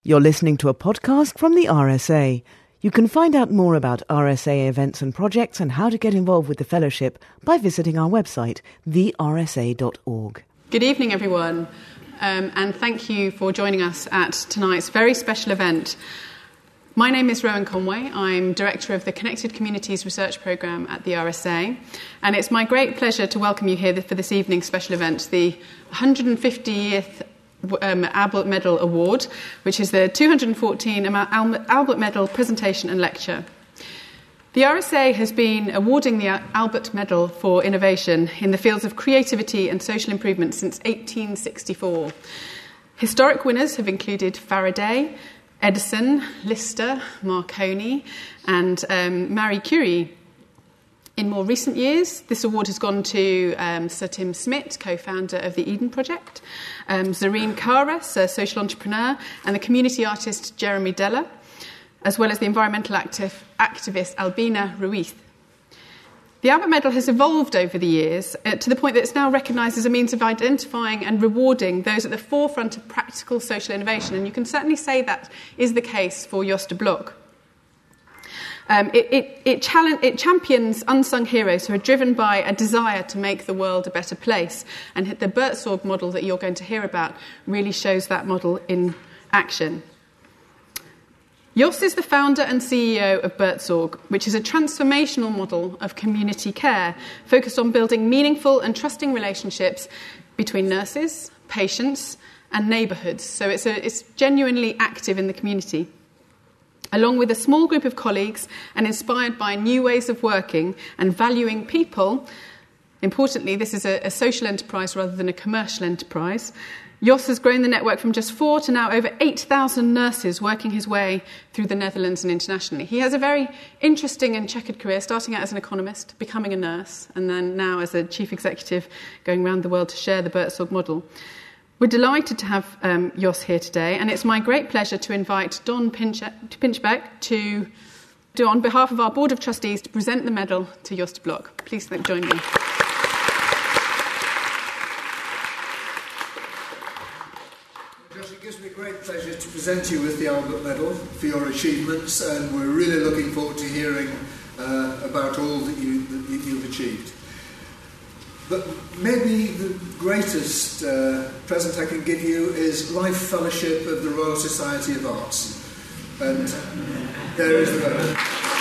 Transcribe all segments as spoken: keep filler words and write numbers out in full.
You're listening to a podcast from the R S A. You can find out more about R S A events and projects and how to get involved with the fellowship by visiting our website, the r s a dot org. Good evening, everyone, um, and thank you for joining us at tonight's very special event. My name is Rowan Conway. I'm Director of the Connected Communities Research Programme at the R S A, and it's my great pleasure to welcome you here for this evening's special event, the one hundred fiftieth Um, Albert Medal Award, which is the two hundred fourteen Albert Medal presentation and lecture. The R S A has been awarding the Albert Medal for innovation in the fields of creativity and social improvement since eighteen sixty-four. Historic winners have included Faraday, Edison, Lister, Marconi, and um, Marie Curie. In more recent years, this award has gone to um, Sir Tim Smith, co-founder of the Eden Project, um, Zareen Karas, a social entrepreneur, and the community artist Jeremy Deller, as well as the environmental active, activist Albina Ruiz. The Albert Medal has evolved over the years uh, to the point that it's now recognised as a means of identifying and rewarding those at the forefront of practical social innovation, and you can certainly say that is the case for Jos de Blok. Um, it, it, it, challenge, it champions unsung heroes who are driven by a desire to make the world a better place. And the Buurtzorg model that you're going to hear about really shows that model in action. Jos is the founder and C E O of Buurtzorg, which is a transformational model of community care focused on building meaningful and trusting relationships between nurses, patients, and neighbourhoods. So it's, a, it's genuinely active in the community. Along with a small group of colleagues and inspired by new ways of working and valuing people, importantly, this is a, a social enterprise rather than a commercial enterprise, Jos has grown the network from just four to now over eight thousand nurses working his way through the Netherlands and internationally. He has a very interesting and checkered career, starting out as an economist, becoming a nurse, and then now as a chief executive going around the world to share the Buurtzorg model. We're delighted to have um, Jos here today, and it's my great pleasure to invite Don Pinch- Pinchbeck to, to, on behalf of our Board of Trustees, to present the medal to Jos de Blok. Please join me. Josh, it gives me great pleasure to present you with the Albert Medal for your achievements, and we're really looking forward to hearing uh, about all that, you, that you've achieved. But maybe the greatest uh, present I can give you is Life Fellowship of the Royal Society of Arts. And there is the medal.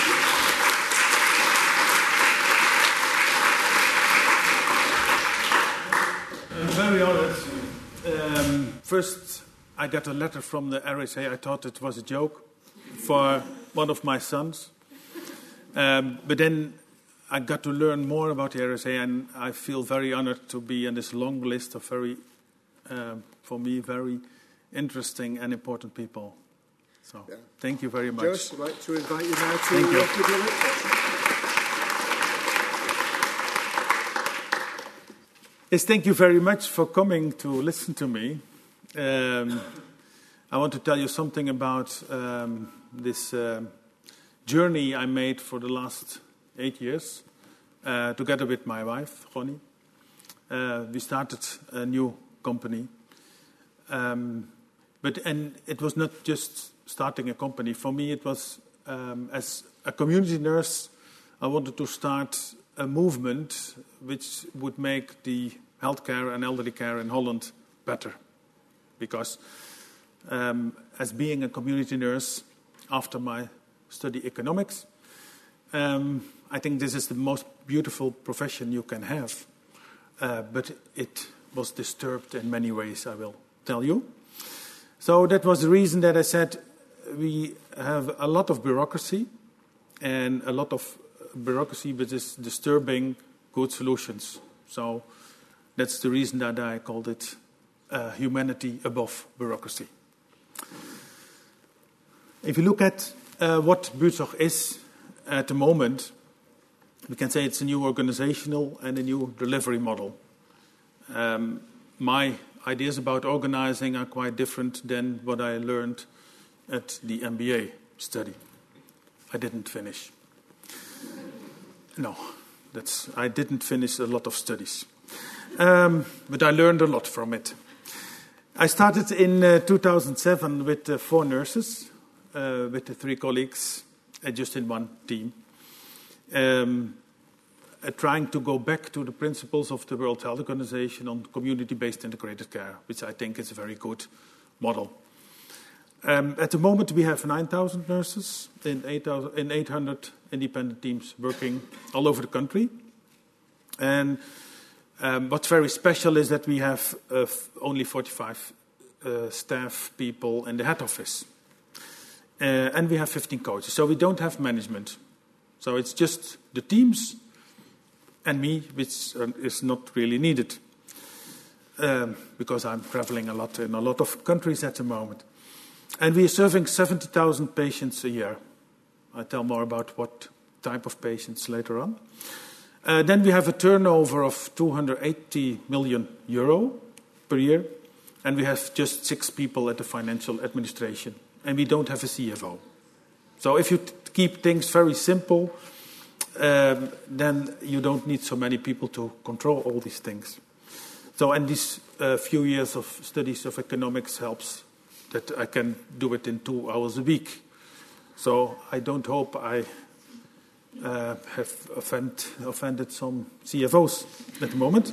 I'm very honoured. Um, first, I got a letter from the R S A. I thought it was a joke for one of my sons. Um, but then I got to learn more about the R S A, and I feel very honored to be in this long list of very, uh, for me, very interesting and important people. So, yeah. Thank you very much. Josh, I'd like to invite you now to thank you. Give you a yes, thank you very much for coming to listen to me. Um, I want to tell you something about um, this uh, journey I made for the last eight years, uh, together with my wife, Ronnie. Uh, we started a new company. Um, but and it was not just starting a company. For me, it was, um, as a community nurse, I wanted to start a movement which would make the healthcare and elderly care in Holland better. Because um, as being a community nurse, after my study economics, um, I think this is the most beautiful profession you can have, uh, but it was disturbed in many ways, I will tell you. So that was the reason that I said we have a lot of bureaucracy and a lot of bureaucracy which is disturbing good solutions. So that's the reason that I called it uh, humanity above bureaucracy. If you look at uh, what Buurtzorg is at the moment, we can say it's a new organizational and a new delivery model. Um, my ideas about organizing are quite different than what I learned at the M B A study. I didn't finish. No, that's I didn't finish a lot of studies. Um, but I learned a lot from it. I started in uh, two thousand seven with uh, four nurses, uh, with the three colleagues, uh, just in one team, um, uh, trying to go back to the principles of the World Health Organization on community-based integrated care, which I think is a very good model. Um, at the moment, we have nine thousand nurses in eight hundred independent teams working all over the country. And um, what's very special is that we have uh, f- only forty-five uh, staff people in the head office. Uh, and we have fifteen coaches. So we don't have management. So it's just the teams and me, which uh, is not really needed. Um, because I'm traveling a lot in a lot of countries at the moment. And we are serving seventy thousand patients a year. I'll tell more about what type of patients later on. Uh, then we have a turnover of two hundred eighty million euro per year, and we have just six people at the financial administration, and we don't have a C F O. So if you t- keep things very simple, um, then you don't need so many people to control all these things. So, and these uh, few years of studies of economics helps that I can do it in two hours a week. So I don't hope I uh, have offend, offended some C F Os at the moment.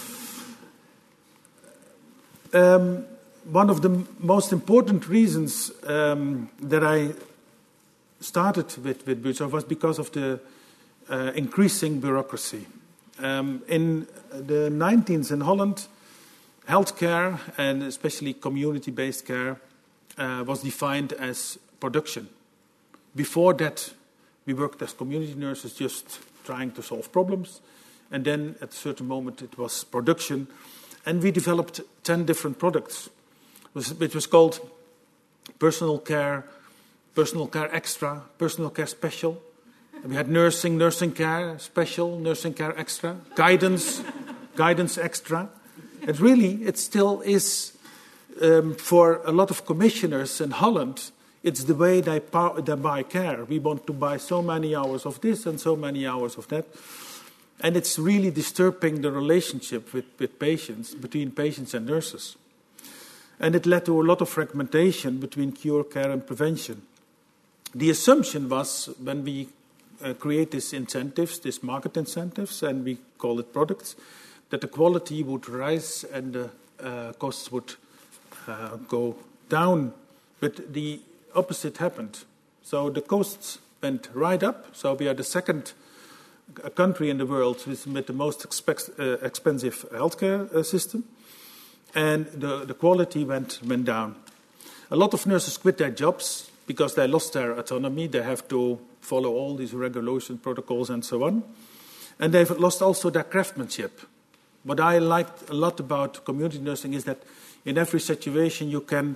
Um, one of the m- most important reasons um, that I started with, with Buurtzorg was because of the uh, increasing bureaucracy. Um, in the nineties in Holland, healthcare, and especially community-based care, uh, was defined as production. Before that, we worked as community nurses just trying to solve problems. And then at a certain moment, it was production. And we developed ten different products. It was, it was called personal care, personal care extra, personal care special. We had nursing, nursing care special, nursing care extra, guidance, guidance extra. And really, it still is, um, for a lot of commissioners in Holland, it's the way they, pow- they buy care. We want to buy so many hours of this and so many hours of that. And it's really disturbing the relationship with, with patients, between patients and nurses. And it led to a lot of fragmentation between cure, care, and prevention. The assumption was, when we uh, create these incentives, these market incentives, and we call it products, that the quality would rise and the uh, costs would uh, go down. But the opposite happened. So the costs went right up. So we are the second country in the world with, with the most expe- uh, expensive healthcare uh, system. And the, the quality went, went down. A lot of nurses quit their jobs because they lost their autonomy. They have to follow all these regulation protocols and so on. And they've lost also their craftsmanship. What I liked a lot about community nursing is that in every situation you can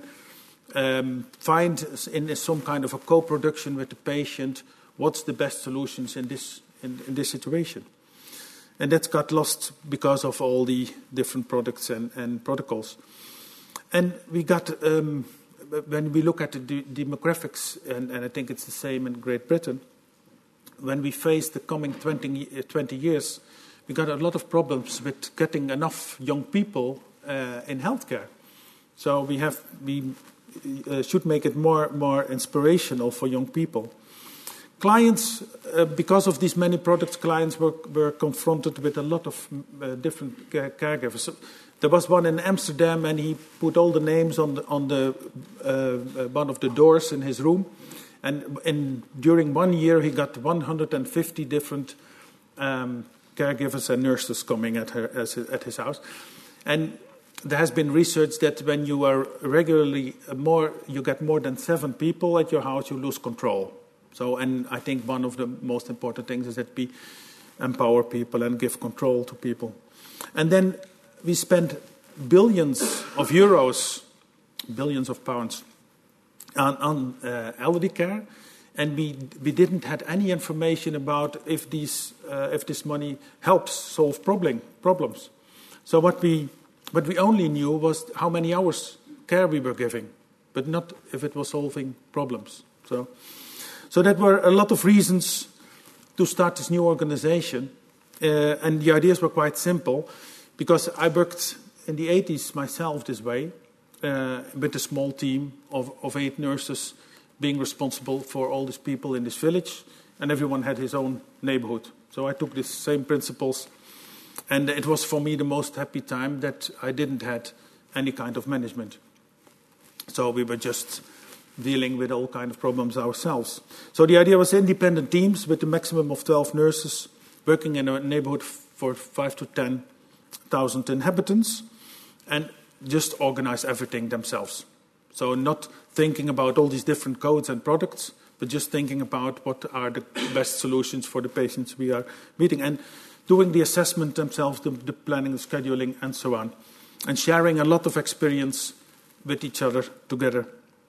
um, find in some kind of a co-production with the patient what's the best solutions in this in, in this situation. And that got lost because of all the different products and, and protocols. And we got, um, when we look at the de- demographics, and, and I think it's the same in Great Britain, when we face the coming twenty, twenty years, we got a lot of problems with getting enough young people uh, in healthcare. So we have we uh, should make it more more inspirational for young people. Clients, uh, because of these many products, clients were were confronted with a lot of uh, different care- caregivers. So there was one in Amsterdam, and he put all the names on the, on the uh, uh, one of the doors in his room, and in during one year he got one hundred fifty different Um, caregivers and nurses coming at her as, at his house. And there has been research that when you are regularly more, you get more than seven people at your house, you lose control. So, and I think one of the most important things is that we empower people and give control to people. And then we spend billions of euros, billions of pounds on, on uh, elderly care. And we we didn't have any information about if these uh, if this money helps solve problem problems. So what we what we only knew was how many hours care we were giving, but not if it was solving problems. So so that were a lot of reasons to start this new organization, uh, and the ideas were quite simple, because I worked in the eighties myself this way, uh, with a small team of, of eight nurses being responsible for all these people in this village, and everyone had his own neighborhood. So I took these same principles, and it was for me the most happy time that I didn't had any kind of management. So we were just dealing with all kind of problems ourselves. So the idea was independent teams with a maximum of twelve nurses working in a neighborhood for five to ten thousand inhabitants, and just organize everything themselves. So not thinking about all these different codes and products, but just thinking about what are the best solutions for the patients we are meeting, and doing the assessment themselves, the, the planning, the scheduling, and so on, and sharing a lot of experience with each other together.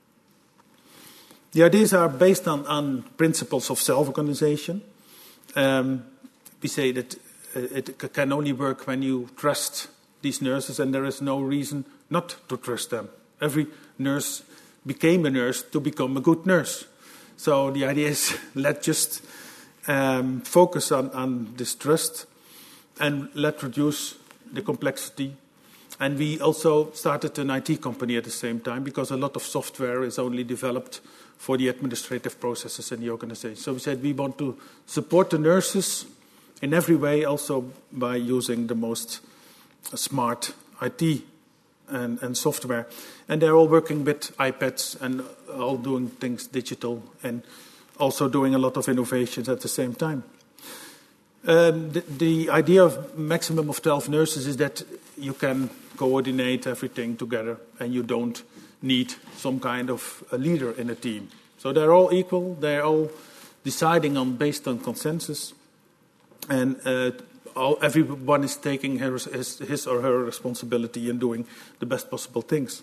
The ideas are based on, on principles of self-organization. Um, we say that it can only work when you trust these nurses, and there is no reason not to trust them. Every nurse became a nurse to become a good nurse. So the idea is, let's just um, focus on, on this trust, and let's reduce the complexity. And we also started an I T company at the same time, because a lot of software is only developed for the administrative processes in the organization. So we said we want to support the nurses in every way, also by using the most smart I T and, and software. And they're all working with iPads and all doing things digital, and also doing a lot of innovations at the same time. Um, the, the idea of maximum of twelve nurses is that you can coordinate everything together, and you don't need some kind of a leader in a team. So they're all equal, they're all deciding on based on consensus, and uh, all, everyone is taking his, his, his or her responsibility and doing the best possible things.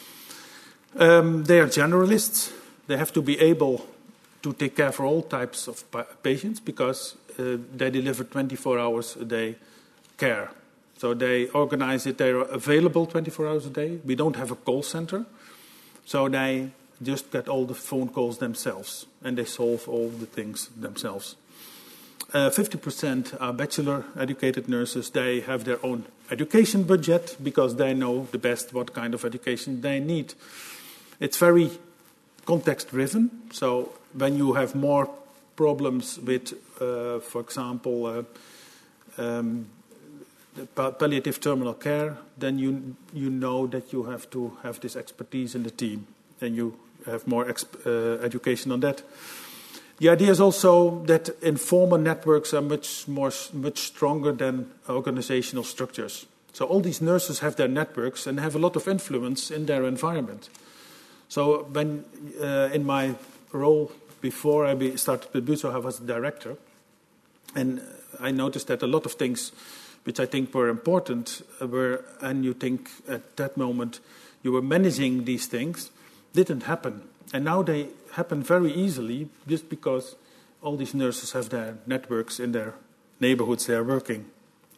Um, they are generalists. They have to be able to take care for all types of pa- patients, because uh, they deliver twenty-four hours a day care. So they organize it, they're available twenty-four hours a day. We don't have a call center. So they just get all the phone calls themselves, and they solve all the things themselves. Uh, fifty percent are bachelor-educated nurses. They have their own education budget, because they know the best what kind of education they need. It's very context-driven. So when you have more problems with, uh, for example, uh, um, palliative terminal care, then you you know that you have to have this expertise in the team, and you have more exp- uh, education on that. The idea is also that informal networks are much more much stronger than organizational structures. So all these nurses have their networks and have a lot of influence in their environment. So when uh, in my role before I be started with Buzo, I was director, and I noticed that a lot of things which I think were important, were, and you think at that moment you were managing these things, didn't happen. And now they happen very easily, just because all these nurses have their networks in their neighborhoods they are working.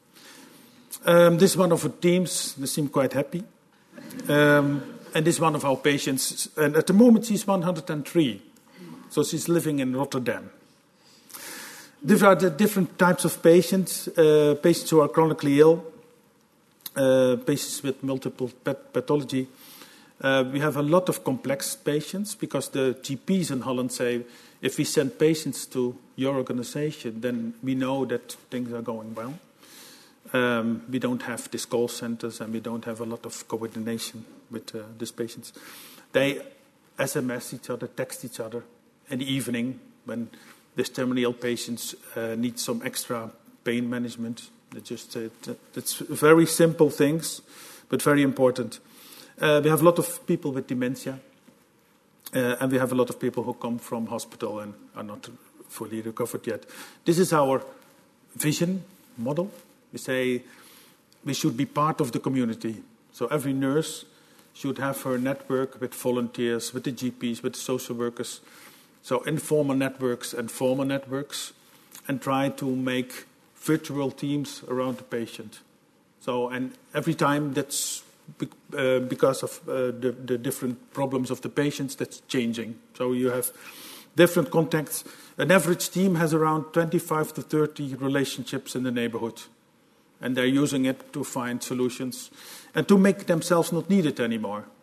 Um, this is one of our teams. They seem quite happy. Um, and this is one of our patients. And at the moment she's one hundred three. So she's living in Rotterdam. These are the different types of patients, uh, patients who are chronically ill, uh, patients with multiple pat- pathology. Uh, we have a lot of complex patients, because the G Ps in Holland say, if we send patients to your organization, then we know that things are going well. Um, we don't have these call centers, and we don't have a lot of coordination with uh, these patients. They S M S each other, text each other in the evening when these terminally ill patients uh, need some extra pain management. They just uh, it's very simple things, but very important. Uh, we have a lot of people with dementia, uh, and we have a lot of people who come from hospital and are not fully recovered yet. This is our vision model. We say we should be part of the community. So every nurse should have her network with volunteers, with the G Ps, with the social workers. So informal networks and formal networks, and try to make virtual teams around the patient. So, and every time that's be, uh, because of uh, the, the different problems of the patients, that's changing. So you have different contacts. An average team has around twenty-five to thirty relationships in the neighborhood, and they're using it to find solutions and to make themselves not needed anymore.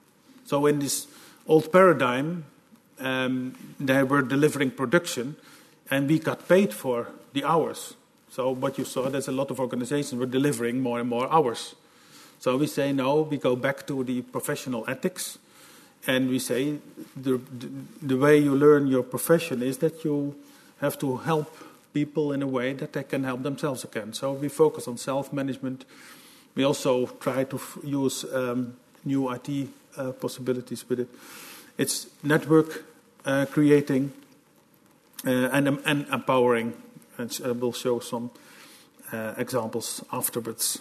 So in this old paradigm, um, they were delivering production, and we got paid for the hours. So what you saw, there's a lot of organizations were delivering more and more hours. So we say, no, we go back to the professional ethics, and we say the, the, the way you learn your profession is that you have to help people in a way that they can help themselves again. So we focus on self-management. We also try to f- use um, new I T uh, possibilities with it. It's network uh, creating uh, and, um, and empowering. And uh, we'll show some uh, examples afterwards.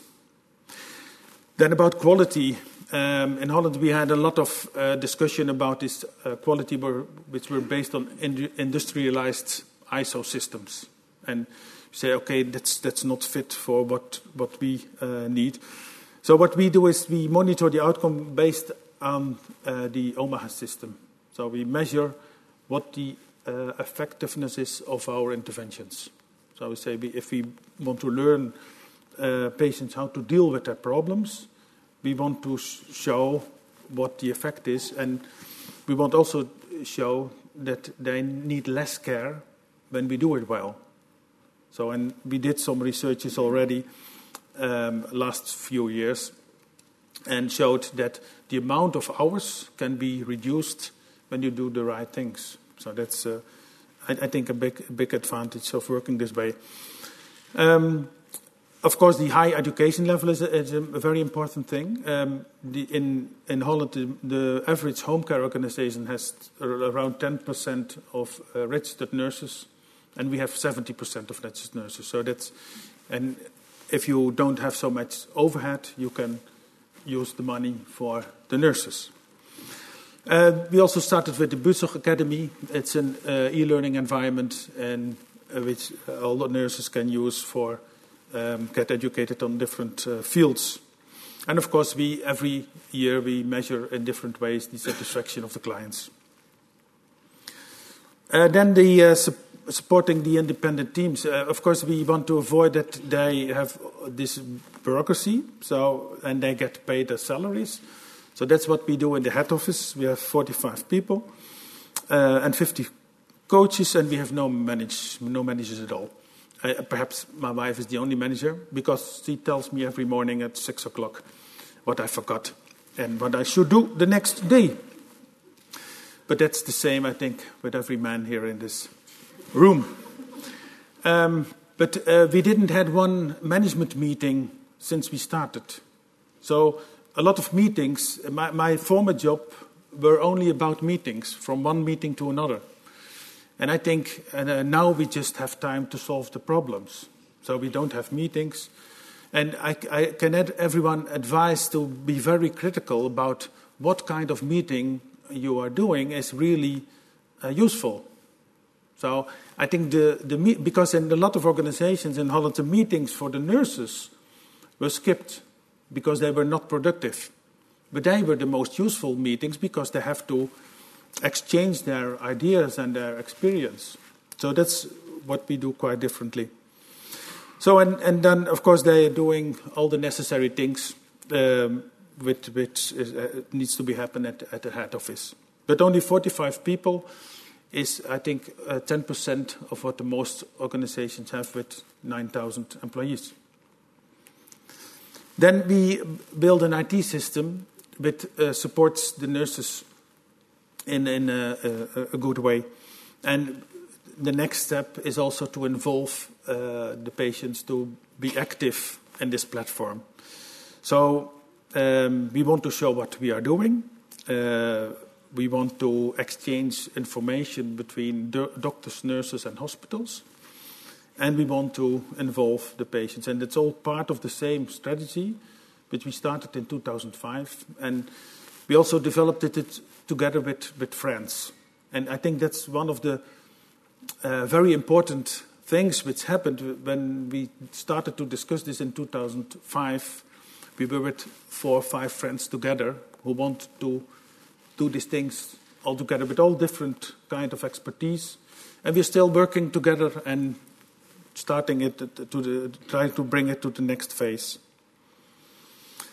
Then about quality. Um, in Holland, we had a lot of uh, discussion about this uh, quality, were, which were based on in- industrialized I S O systems. And you say, okay, that's that's not fit for what, what we uh, need. So what we do is we monitor the outcome based on uh, the Omaha system. So we measure what the uh, effectiveness is of our interventions. So we say we, if we want to learn uh, patients how to deal with their problems, we want to sh- show what the effect is, and we want also show that they need less care when we do it well. So, and we did some researches already um, last few years, and showed that the amount of hours can be reduced when you do the right things. So that's, uh, I, I think, a big, big advantage of working this way. Um, Of course, the high education level is a, is a very important thing. Um, the, in, in Holland, the, the average home care organization has around ten percent of uh, registered nurses, and we have seventy percent of registered nurses. So that's, and if you don't have so much overhead, you can use the money for the nurses. Uh, we also started with the Buzog Academy. It's an uh, e-learning environment, and uh, which all the nurses can use for Um, get educated on different uh, fields. And of course, we every year we measure in different ways the satisfaction of the clients. Uh, then the uh, su- supporting the independent teams. Uh, of course, we want to avoid that they have this bureaucracy, so and they get paid their salaries. So that's what we do in the head office. We have forty-five people uh, and fifty coaches, and we have no manage no managers at all. Uh, perhaps my wife is the only manager, because she tells me every morning at six o'clock what I forgot and what I should do the next day. But that's the same, I think, with every man here in this room. Um, but uh, we didn't had one management meeting since we started. So a lot of meetings, my, my former job were only about meetings, from one meeting to another. And I think uh, now we just have time to solve the problems. So we don't have meetings. And I, I can add everyone advise to be very critical about what kind of meeting you are doing is really uh, useful. So I think the, the because in a lot of organizations in Holland, the meetings for the nurses were skipped because they were not productive. But they were the most useful meetings because they have to exchange their ideas and their experience. So that's what we do quite differently. So, and, and then, of course, they are doing all the necessary things um, which, which is, uh, needs to be happen at, at the head office. But only forty-five people is, I think, uh, ten percent of what the most organizations have with nine thousand employees. Then we build an I T system which uh, supports the nurses in, in a, a, a good way. And the next step is also to involve uh, the patients to be active in this platform. So um, we want to show what we are doing. Uh, we want to exchange information between do- doctors, nurses, and hospitals. And we want to involve the patients. And it's all part of the same strategy, which we started in two thousand five. And we also developed it, it together with, with friends. And I think that's one of the uh, very important things which happened when we started to discuss this in two thousand five. We were with four or five friends together who wanted to do these things all together with all different kind of expertise. And we're still working together and starting it to the, trying to bring it to the next phase.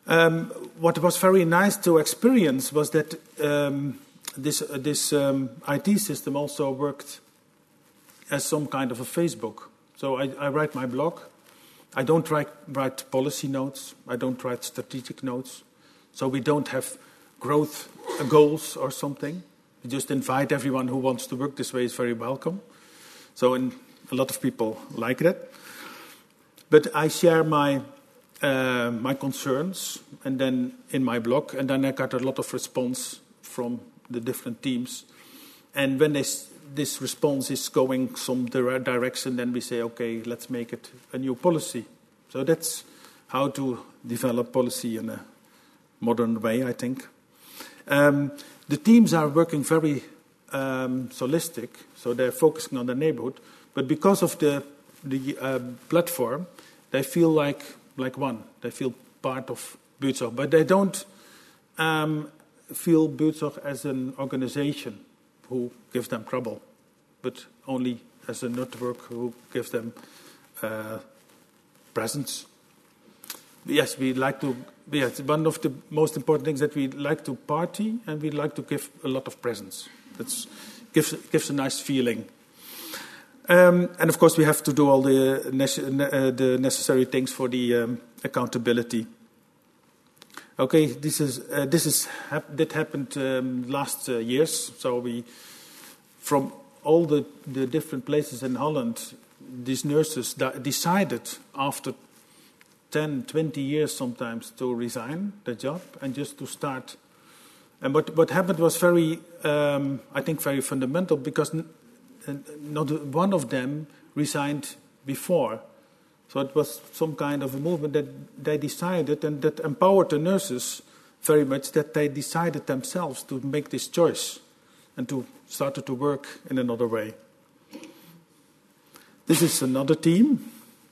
Um, what was very nice to experience was that um, this, uh, this um, I T system also worked as some kind of a Facebook. So I, I write my blog. I don't write, write policy notes. I don't write strategic notes. So we don't have growth goals or something. We just invite everyone who wants to work this way is very welcome. So in, a lot of people like that. But I share my uh, my concerns and then in my blog, and then I got a lot of response from the different teams. And when they, this response is going some direction, then we say, okay, let's make it a new policy. So that's how to develop policy in a modern way, I think. Um, the teams are working very um, holistic, so they're focusing on the neighborhood. But because of the the uh, platform, they feel like like one. They feel part of Buurtzorg, but they don't um, feel Buurtzorg as an organization who gives them trouble, but only as a network who gives them uh, presence. Yes, we like to. Yes, one of the most important things that we like to party, and we like to give a lot of presence. That gives gives a nice feeling. Um, and of course, we have to do all the, nece- uh, the necessary things for the um, accountability. Okay, this is uh, this is hap- that happened um, last uh, years. So we, from all the, the different places in Holland, these nurses da- decided after ten, twenty years sometimes to resign their job and just to start. And what what happened was very, um, I think, very fundamental, because N- not one of them resigned before. So it was some kind of a movement that they decided, and that empowered the nurses very much, that they decided themselves to make this choice and to start to work in another way. This is another team.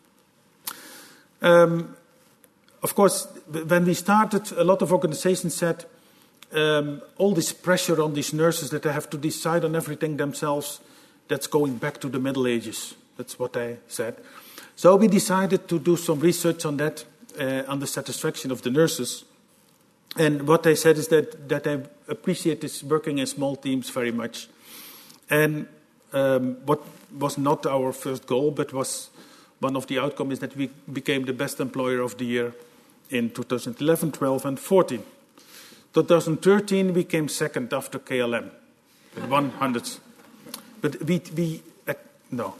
Um, of course, when we started, a lot of organizations said, um, all this pressure on these nurses that they have to decide on everything themselves, that's going back to the Middle Ages. That's what they said. So we decided to do some research on that, uh, on the satisfaction of the nurses. And what they said is that, that they appreciate this working in small teams very much. And um, what was not our first goal, but was one of the outcomes, is that we became the best employer of the year in two thousand eleven, twelve, and fourteen. twenty thirteen, we came second after K L M, with one hundred. But we, we uh, no.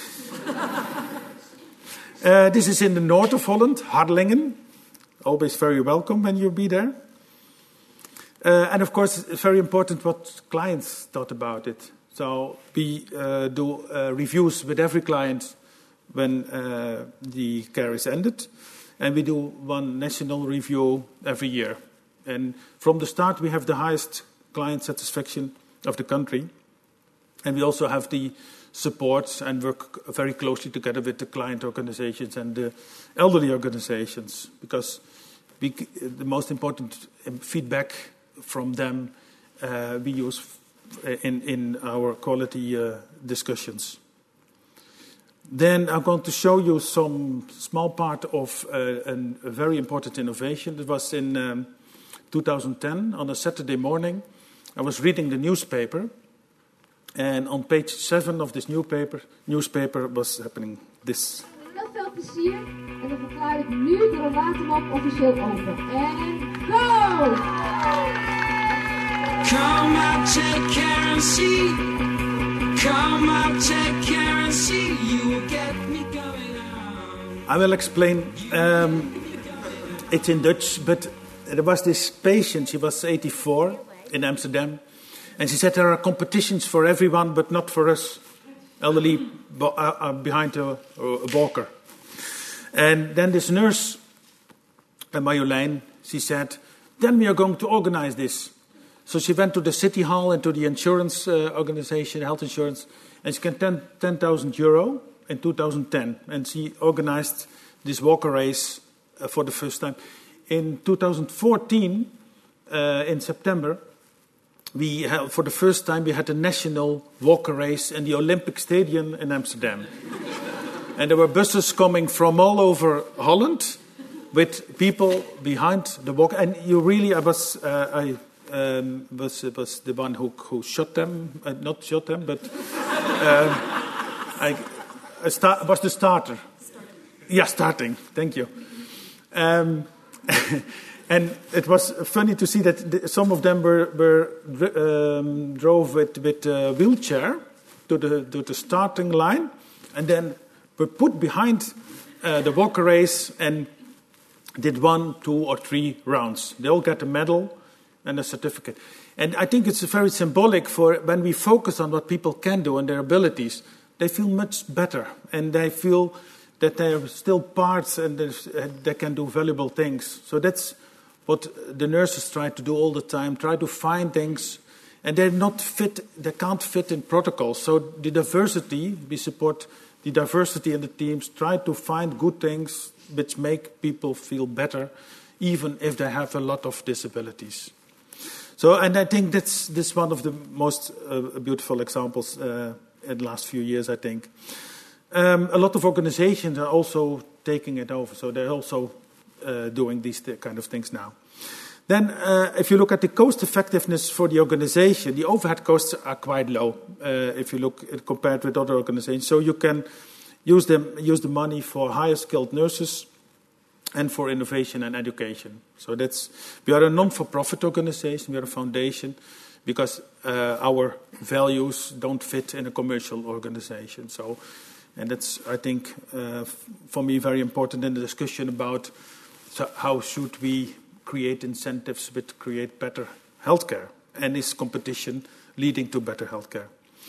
uh, this is in the north of Holland, Harlingen. Always very welcome when you be there. Uh, and of course, it's very important what clients thought about it. So we uh, do uh, reviews with every client when uh, the care is ended. And we do one national review every year. And from the start, we have the highest client satisfaction of the country. And we also have the support and work very closely together with the client organizations and the elderly organizations, because we, the most important feedback from them uh, we use in, in our quality uh, discussions. Then I'm going to show you some small part of uh, an, a very important innovation. It was in um, two thousand ten, on a Saturday morning. I was reading the newspaper. And on page seven of this newspaper, newspaper was happening this. Heel veel plezier. En dan verklaar ik nu de rollatormap officieel open. En go! Come out, take care and see. Come out, take care and see. You will get me going on. I will explain. Um, it's in Dutch, but there was this patient. She was eighty-four in Amsterdam. And she said there are competitions for everyone, but not for us, elderly uh, uh, behind a, a walker. And then this nurse, uh, Marjolein, she said, then we are going to organize this. So she went to the city hall and to the insurance uh, organization, health insurance, and she got ten thousand euro in two thousand ten. And she organized this walker race uh, for the first time. In two thousand fourteen, uh, in September, we have, for the first time, we had a national walker race in the Olympic Stadium in Amsterdam. And there were buses coming from all over Holland with people behind the walk. And you really, I was, uh, I um, was was the one who who shot them, uh, not shot them, but um, I, I start, was the starter. Starting. Yeah, starting. Thank you. Um, and it was funny to see that the, some of them were, were um, drove with with a wheelchair to the to the starting line, and then were put behind uh, the walker race and did one, two, or three rounds. They all get a medal and a certificate. And I think it's very symbolic for when we focus on what people can do and their abilities, they feel much better, and they feel that they're still parts and they can do valuable things. So that's what the nurses try to do all the time, try to find things, and they're not fit, they can't fit in protocols. So the diversity, we support the diversity in the teams, try to find good things which make people feel better, even if they have a lot of disabilities. So, and I think that's this one of the most uh, beautiful examples uh, in the last few years, I think. Um, a lot of organizations are also taking it over, so they're also uh, doing these th- kind of things now. Then, uh, if you look at the cost effectiveness for the organization, the overhead costs are quite low uh, if you look at, compared with other organizations. So you can use them, use the money for higher skilled nurses and for innovation and education. So that's we are a non-for-profit organization. We are a foundation because uh, our values don't fit in a commercial organization. So, and that's I think uh, for me very important in the discussion about so how should we create incentives which create better healthcare, and is competition leading to better healthcare.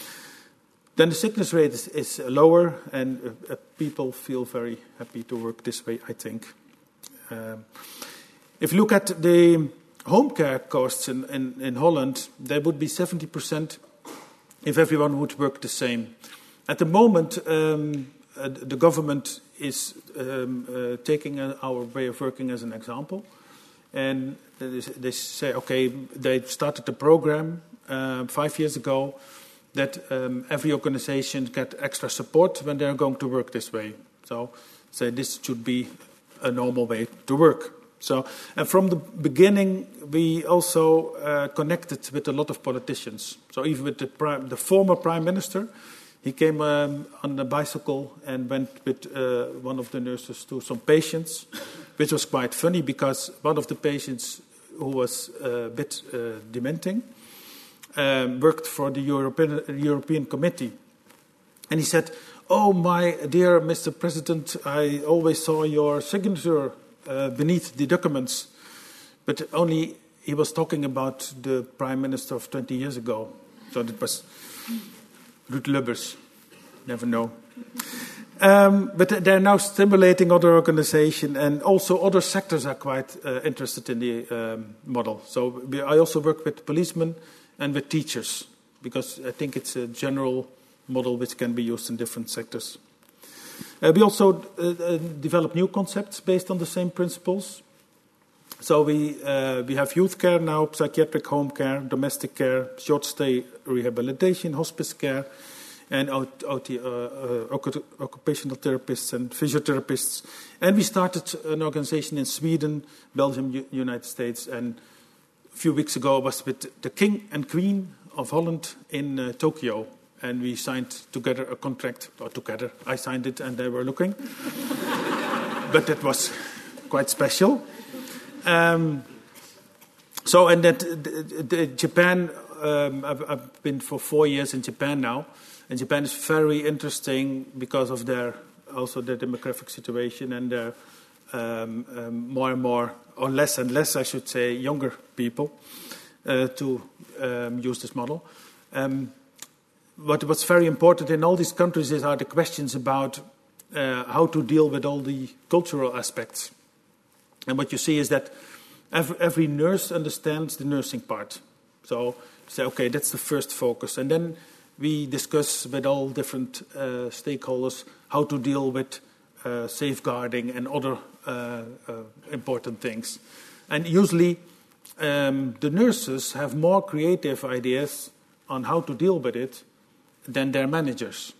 Then the sickness rate is, is lower, and uh, people feel very happy to work this way, I think. Um, if you look at the home care costs in, in, in Holland, they would be seventy percent if everyone would work the same. At the moment, um, uh, the government is um, uh, taking uh, our way of working as an example. And they say, okay, they started a program uh, five years ago that um, every organization get extra support when they're going to work this way. So, say this should be a normal way to work. So, and from the beginning, we also uh, connected with a lot of politicians. So, even with the, prime, the former prime minister, he came um, on a bicycle and went with uh, one of the nurses to some patients, which was quite funny because one of the patients who was a bit uh, dementing um, worked for the European, European Committee. And he said, "Oh, my dear Mister President, I always saw your signature uh, beneath the documents." But only he was talking about the Prime Minister of twenty years ago. So that was Ruud Lubbers. Never know. Um, but they're now stimulating other organizations, and also other sectors are quite uh, interested in the um, model. So we, I also work with policemen and with teachers, because I think it's a general model which can be used in different sectors. Uh, we also uh, uh, develop new concepts based on the same principles. So we uh, we have youth care now, psychiatric home care, domestic care, short stay rehabilitation, hospice care, and O T, uh, uh, occupational therapists and physiotherapists. And we started an organization in Sweden, Belgium, U- United States, and a few weeks ago I was with the King and Queen of Holland in uh, Tokyo, and we signed together a contract, or together, I signed it and they were looking. But it was quite special. Um, so, and that the, the Japan, um, I've, I've been for four years in Japan now, and Japan is very interesting because of their also their demographic situation and their um, um, more and more, or less and less, I should say, younger people uh, to um, use this model. Um, what what's very important in all these countries is are the questions about uh, how to deal with all the cultural aspects. And what you see is that every, every nurse understands the nursing part. So you say, okay, that's the first focus. And then we discuss with all different uh, stakeholders how to deal with uh, safeguarding and other uh, uh, important things. And usually um, the nurses have more creative ideas on how to deal with it than their managers.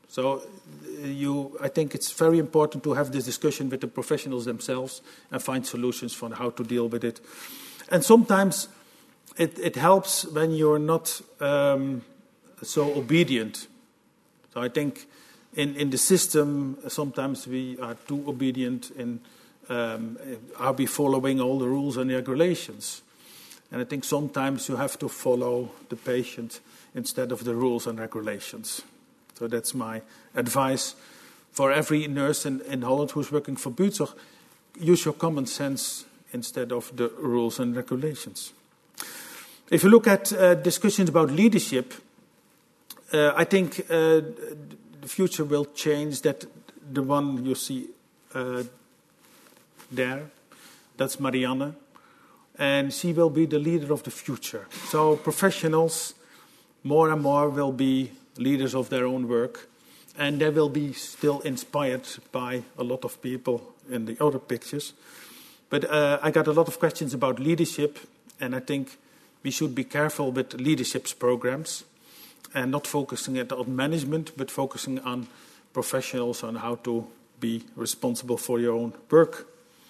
So you, I think it's very important to have this discussion with the professionals themselves and find solutions for how to deal with it. And sometimes it, it helps when you're not um, so obedient. So I think in, in the system, sometimes we are too obedient in um, are we following all the rules and regulations. And I think sometimes you have to follow the patient instead of the rules and regulations. So that's my advice for every nurse in, in Holland who's working for Buurtzorg. Use your common sense instead of the rules and regulations. If you look at uh, discussions about leadership, uh, I think uh, the future will change. That the one you see uh, there, that's Marianne. And she will be the leader of the future. So professionals, more and more, will be leaders of their own work. And they will be still inspired by a lot of people in the other pictures. But uh, I got a lot of questions about leadership. And I think we should be careful with leadership programs. And not focusing it on management, but focusing on professionals, on how to be responsible for your own work.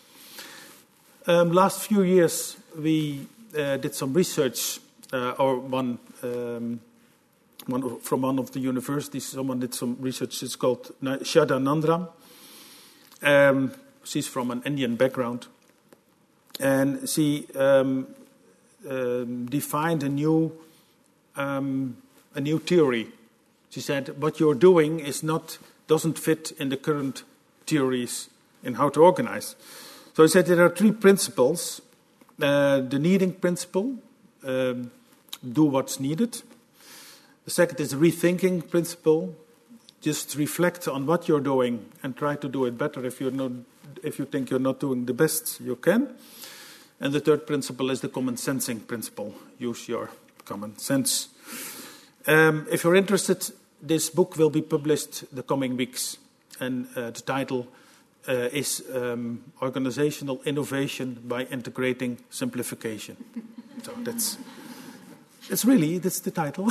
Um, last few years, we uh, did some research, uh, or one, um, one from one of the universities. Someone did some research. It's called Shada Nandram. Um, she's from an Indian background, and she um, um, defined a new um, a new theory. She said, "What you're doing is not doesn't fit in the current theories in how to organize." So he said there are three principles. Uh, the needing principle, um, do what's needed. The second is the rethinking principle. Just reflect on what you're doing and try to do it better if you're not, if you think you're not doing the best you can. And the third principle is the common sensing principle. Use your common sense. Um, if you're interested, this book will be published the coming weeks. And uh, the title Uh, is um, Organizational Innovation by Integrating Simplification. So that's, it's really, that's the title.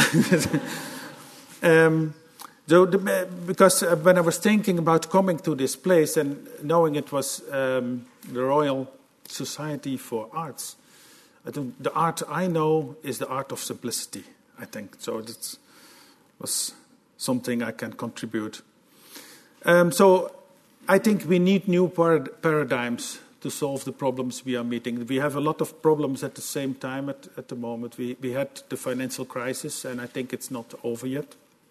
um, so the, because uh, when I was thinking about coming to this place and knowing it was um, the Royal Society for Arts, I think the art I know is the art of simplicity, I think. So that was something I can contribute. Um, so I think we need new parad- paradigms to solve the problems we are meeting. We have a lot of problems at the same time at, at the moment. We, we had the financial crisis, and I think it's not over yet.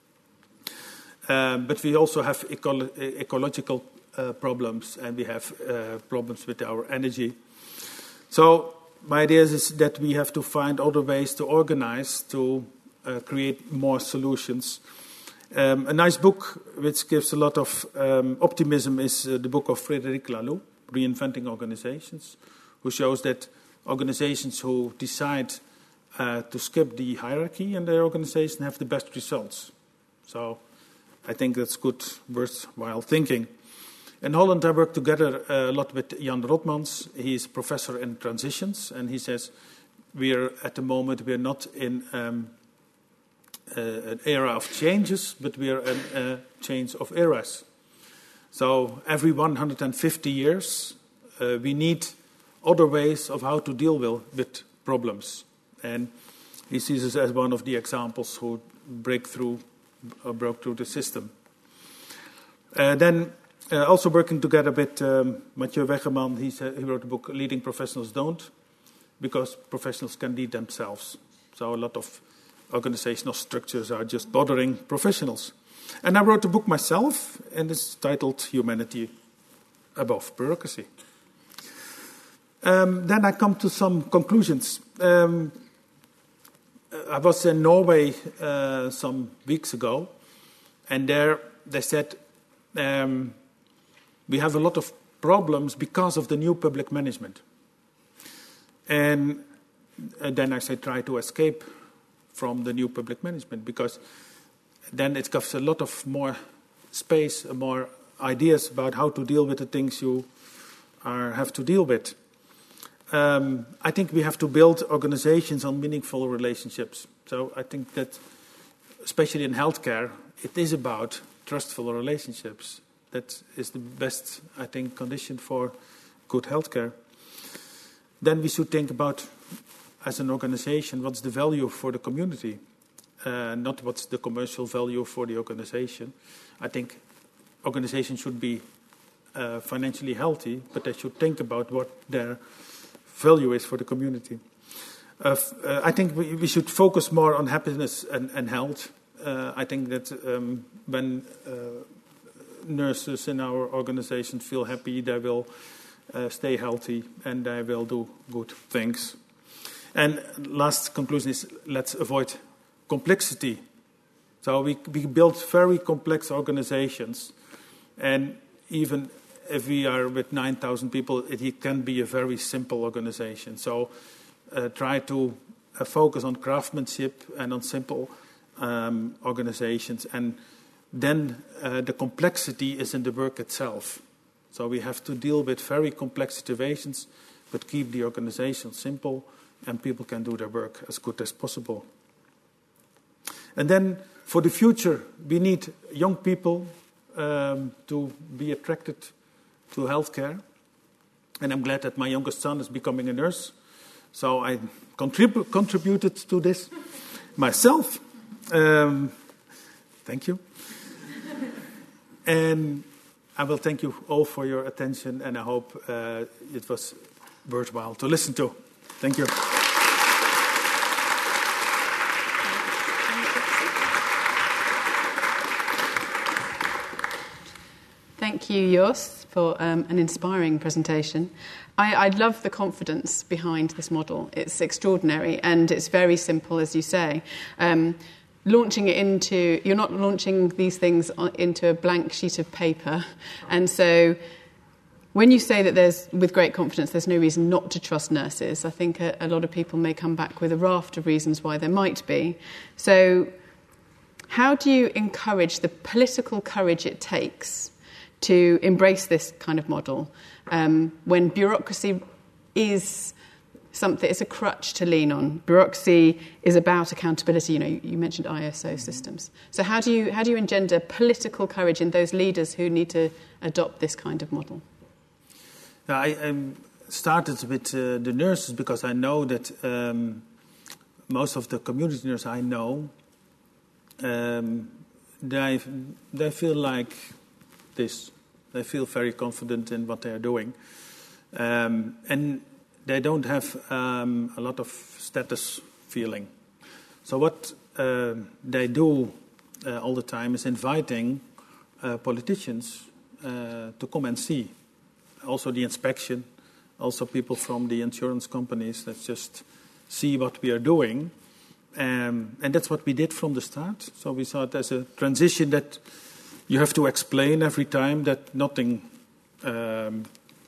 Um, but we also have eco- ecological uh, problems, and we have uh, problems with our energy. So my idea is that we have to find other ways to organize, to uh, create more solutions. Um, a nice book which gives a lot of um, optimism is uh, the book of Frédéric Laloux, Reinventing Organizations, who shows that organizations who decide uh, to skip the hierarchy in their organization have the best results. So I think that's good, worthwhile thinking. In Holland, I work together uh, a lot with Jan Rotmans. He's professor in transitions, and he says we're at the moment we're not in um, Uh, an era of changes, but we are in a change of eras. So every one hundred fifty years, uh, we need other ways of how to deal with, with problems. And he sees us as one of the examples who break through, uh, broke through the system. Uh, then, uh, also working together with um, Mathieu Wegeman, he, said, he wrote a book, Leading Professionals Don't, because professionals can lead themselves. So a lot of organizational structures are just bothering professionals. And I wrote a book myself, and it's titled Humanity Above Bureaucracy. Um, then I come to some conclusions. Um, I was in Norway uh, some weeks ago, and there they said um, we have a lot of problems because of the new public management. And, and then I said, try to escape from the new public management, because then it gives a lot of more space, more ideas about how to deal with the things you are, have to deal with. Um, I think we have to build organizations on meaningful relationships. So I think that, especially in healthcare, it is about trustful relationships. That is the best, I think, condition for good healthcare. Then we should think about, as an organization, what's the value for the community, uh, not what's the commercial value for the organization. I think organizations should be uh, financially healthy, but they should think about what their value is for the community. Uh, f- uh, I think we, we should focus more on happiness and, and health. Uh, I think that um, when uh, nurses in our organization feel happy, they will uh, stay healthy and they will do good things. And last conclusion is, let's avoid complexity. So we, we build very complex organizations, and even if we are with nine thousand people, it, it can be a very simple organization. So uh, try to uh, focus on craftsmanship and on simple um, organizations. And then uh, the complexity is in the work itself. So we have to deal with very complex situations, but keep the organization simple, and people can do their work as good as possible. And then for the future, we need young people um, to be attracted to healthcare. And I'm glad that my youngest son is becoming a nurse. So I contrib- contributed to this myself. Um, thank you. And I will thank you all for your attention, and I hope uh, it was worthwhile to listen to. Thank you. Thank you, Jos, for um, an inspiring presentation. I, I love the confidence behind this model. It's extraordinary, and it's very simple, as you say. Um, launching it into, you're not launching these things on, into a blank sheet of paper. And so when you say that there's, with great confidence, there's no reason not to trust nurses, I think a, a lot of people may come back with a raft of reasons why there might be. So how do you encourage the political courage it takes to embrace this kind of model um, when bureaucracy is something, it's a crutch to lean on? Bureaucracy is about accountability. You know, you, you mentioned I S O systems. So how do you how do you engender political courage in those leaders who need to adopt this kind of model? I um, started with uh, the nurses because I know that um, most of the community nurses I know, um, they they feel like this. They feel very confident in what they are doing, um, and they don't have um, a lot of status feeling. So what uh, they do uh, all the time is inviting uh, politicians uh, to come and see. Also the inspection, also people from the insurance companies that just see what we are doing. Um, and that's what we did from the start. So we saw it as a transition that you have to explain every time that nothing um,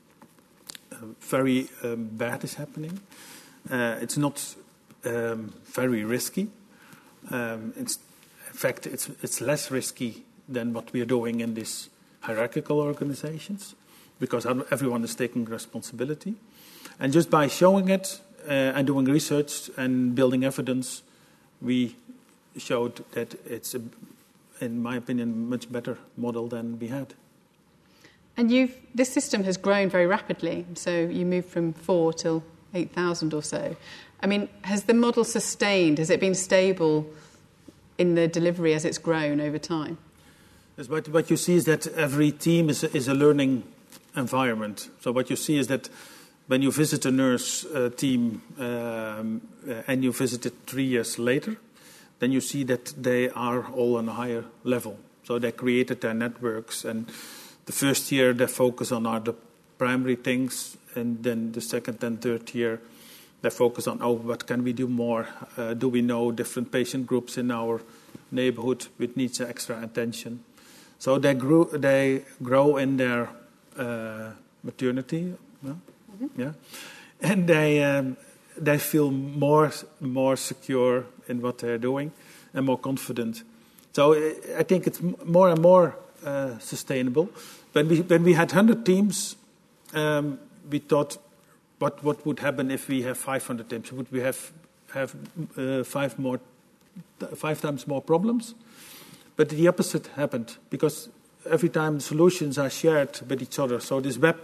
very um, bad is happening. Uh, it's not um, very risky. Um, it's, in fact, it's, it's less risky than what we are doing in these hierarchical organizations, because everyone is taking responsibility. And just by showing it uh, and doing research and building evidence, we showed that it's, a, in my opinion, much better model than we had. And you've this system has grown very rapidly. So you moved from four till eight thousand or so. I mean, has the model sustained? Has it been stable in the delivery as it's grown over time? Yes, but what you see is that every team is a, is a learning environment. So what you see is that when you visit a nurse uh, team um, uh, and you visit it three years later, then you see that they are all on a higher level. So they created their networks, and the first year they focus on are the primary things, and then the second and third year they focus on, oh, what can we do more? Uh, do we know different patient groups in our neighborhood which needs extra attention? So they grew, they grow in their uh, maternity, no? Mm-hmm. Yeah, and they um, they feel more more secure in what they're doing and more confident. So I think it's more and more uh, sustainable. When we when we had one hundred teams, um, we thought, what what would happen if we have five hundred teams? Would we have have uh, five more, five times more problems? But the opposite happened, because every time solutions are shared with each other. So this web,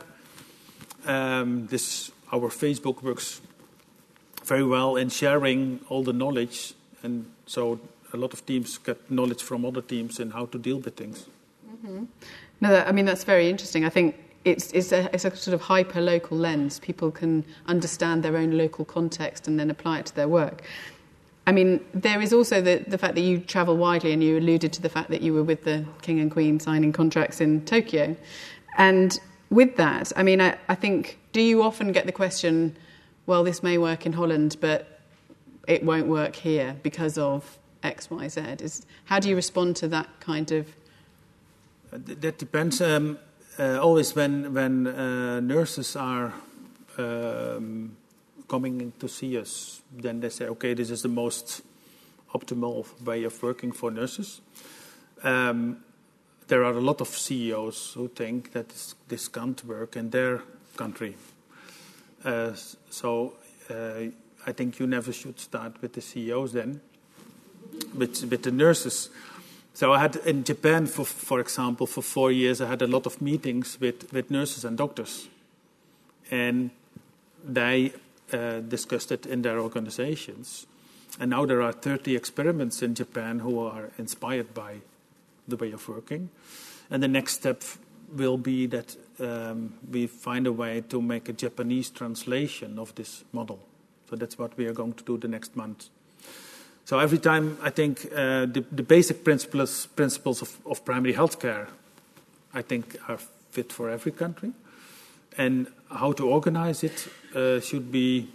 um, this our Facebook works very well in sharing all the knowledge, and so a lot of teams get knowledge from other teams in how to deal with things. Mm-hmm. No, that, I mean, that's very interesting. I think it's, it's, a, it's a sort of hyper-local lens. People can understand their own local context and then apply it to their work. I mean, there is also the, the fact that you travel widely, and you alluded to the fact that you were with the King and Queen signing contracts in Tokyo. And with that, I mean, I, I think, do you often get the question, well, this may work in Holland, but it won't work here because of X, Y, Z? Is, how do you respond to that kind of... Uh, that depends. Um, uh, always when, when uh, nurses are... Um, coming to see us, then they say, okay, this is the most optimal way of working for nurses. Um, there are a lot of C E Os who think that this, this can't work in their country. Uh, so uh, I think you never should start with the C E Os then, with, with the nurses. So I had in Japan, for, for example, for four years, I had a lot of meetings with, with nurses and doctors. And they... Uh, discussed it in their organizations. And now there are thirty experiments in Japan who are inspired by the way of working. And the next step will be that um, we find a way to make a Japanese translation of this model. So that's what we are going to do the next month. So every time, I think uh, the, the basic principles, principles of, of primary healthcare, I think, are fit for every country. And how to organize it uh, should be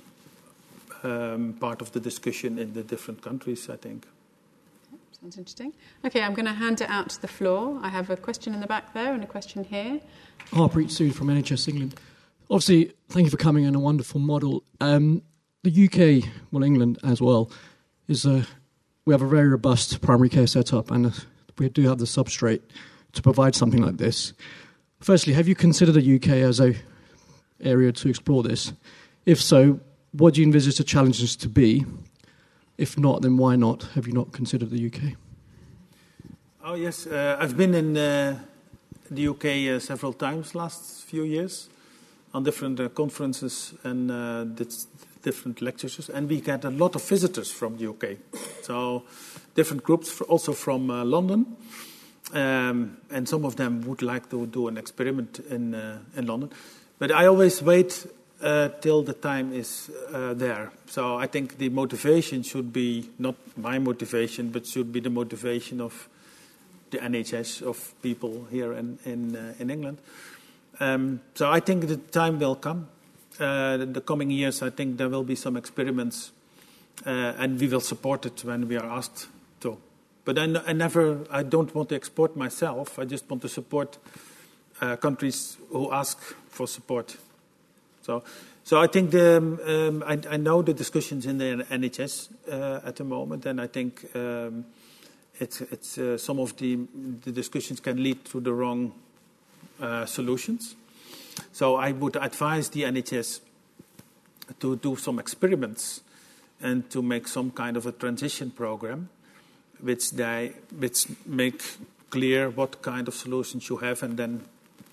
um, part of the discussion in the different countries, I think. Sounds interesting. Okay, I'm going to hand it out to the floor. I have a question in the back there and a question here. Harpreet Sood from N H S England. Obviously, thank you for coming in, a wonderful model. Um, the U K, well, England as well, is a, we have a very robust primary care setup, and we do have the substrate to provide something like this. Firstly, have you considered the U K as a area to explore this? If so, what do you envisage the challenges to be? If not, then why not? Have you not considered the U K? Oh, yes. Uh, I've been in uh, the U K uh, several times last few years on different uh, conferences and uh, different lectures. And we get a lot of visitors from the U K. So different groups, also from uh, London. Um, and some of them would like to do an experiment in, uh, in London. But I always wait uh, till the time is uh, there. So I think the motivation should be not my motivation, but should be the motivation of the N H S, of people here in, in, uh, in England. Um, so I think the time will come. Uh, in the coming years, I think there will be some experiments, uh, and we will support it when we are asked to. But I, I never, I don't want to export myself. I just want to support uh, countries who ask for support. So, so I think the, um, I, I know the discussions in the N H S uh, at the moment, and I think um, it's, it's uh, some of the, the discussions can lead to the wrong uh, solutions. So I would advise the N H S to do some experiments and to make some kind of a transition program, which they which make clear what kind of solutions you have, and then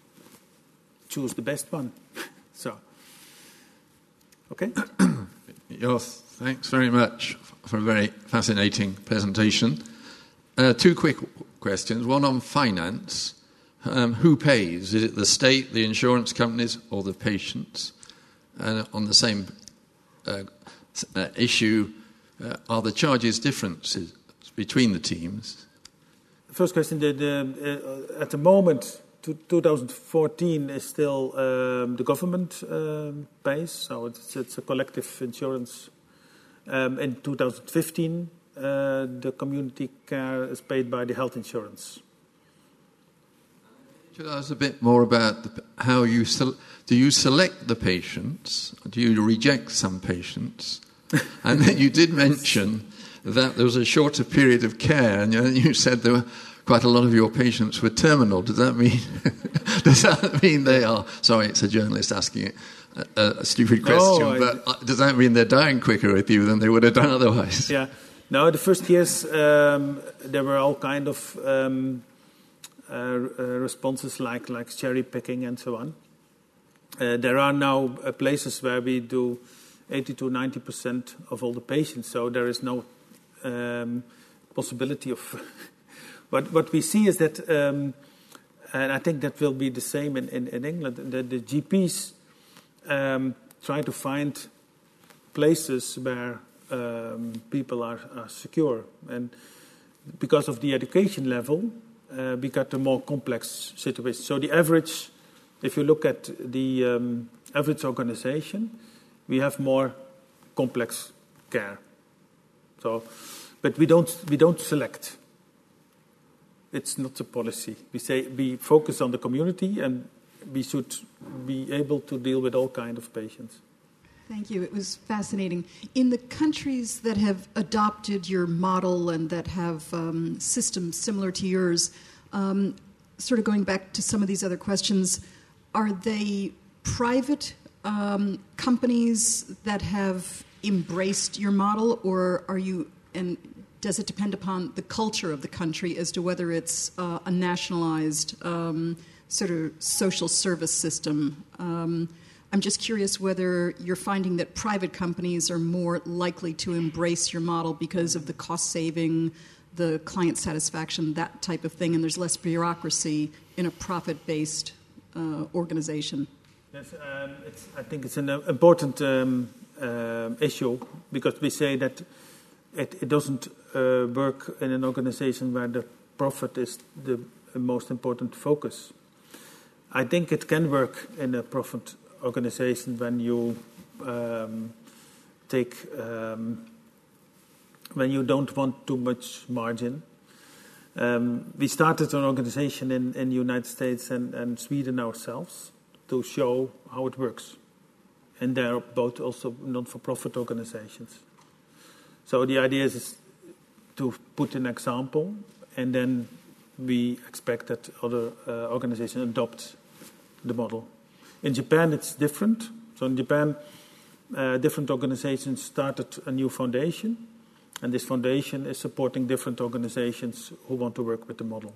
choose the best one. So, okay. Jos, thanks very much for a very fascinating presentation. Uh, two quick questions. One on finance. Um, who pays? Is it the state, the insurance companies, or the patients? And on the same uh, uh, issue, uh, are the charges differences between the teams? The first question, the, the, uh, at the moment, to, twenty fourteen is still um, the government um, pays, so it's, it's a collective insurance. Um, in two thousand fifteen, uh, the community care is paid by the health insurance. Tell us a bit more about the, how you sel- do you select the patients? Do you reject some patients? And then you did mention that there was a shorter period of care, and you said there were quite a lot of your patients were terminal. Does that mean? does that mean they are? Sorry, it's a journalist asking a, a stupid question, no, I, but does that mean they're dying quicker with you than they would have done otherwise? Yeah, Now, the first years, um, there were all kind of um, uh, uh, responses like, like cherry picking and so on. Uh, there are now uh, places where we do eighty to ninety percent of all the patients, so there is no um, possibility of... But what we see is that, um, and I think that will be the same in, in, in England, that the G Ps um, try to find places where um, people are, are secure. And because of the education level, uh, we got a more complex situation. So the average, if you look at the um, average organization, we have more complex care. So, but we don't we don't select. It's not a policy. We say we focus on the community, and we should be able to deal with all kinds of patients. Thank you. It was fascinating. In the countries that have adopted your model and that have um, systems similar to yours, um, sort of going back to some of these other questions, are they private um, companies that have embraced your model, or are you, and does it depend upon the culture of the country as to whether it's uh, a nationalized um, sort of social service system? Um, I'm just curious whether you're finding that private companies are more likely to embrace your model because of the cost saving, the client satisfaction, that type of thing, and there's less bureaucracy in a profit-based uh, organization. Yes, um, it's, I think it's an important um, uh, issue, because we say that it, it doesn't uh, work in an organization where the profit is the most important focus. I think it can work in a profit organization when you um, take um, when you don't want too much margin. Um, we started an organization in, in the United States and, and Sweden ourselves to show how it works, and they're both also non-for-profit organizations. So the idea is to put an example, and then we expect that other uh, organizations adopt the model. In Japan, it's different. So in Japan, uh, different organizations started a new foundation, and this foundation is supporting different organizations who want to work with the model.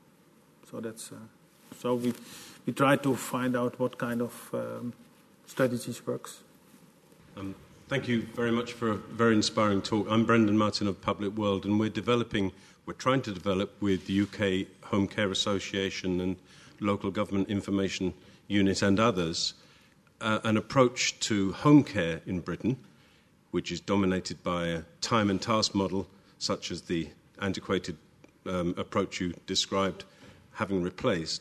So that's uh, so we we try to find out what kind of um, strategies works. Um, thank you very much for a very inspiring talk. I'm Brendan Martin of Public World, and we're developing, we're trying to develop with the U K Home Care Association and Local Government Information Unit and others, uh, an approach to home care in Britain, which is dominated by a time and task model, such as the antiquated um, approach you described having replaced.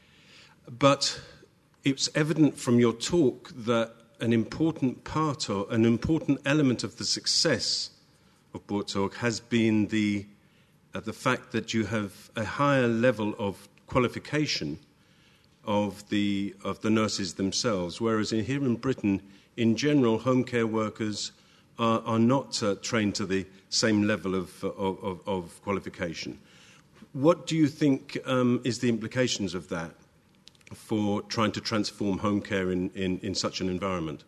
But it's evident from your talk that an important part or an important element of the success of Buurtzorg has been the, uh, the fact that you have a higher level of qualification of the of the nurses themselves, whereas in, here in Britain, in general, home care workers are, are not uh, trained to the same level of, of, of, of qualification. What do you think um, is the implications of that for trying to transform home care in, in, in such an environment?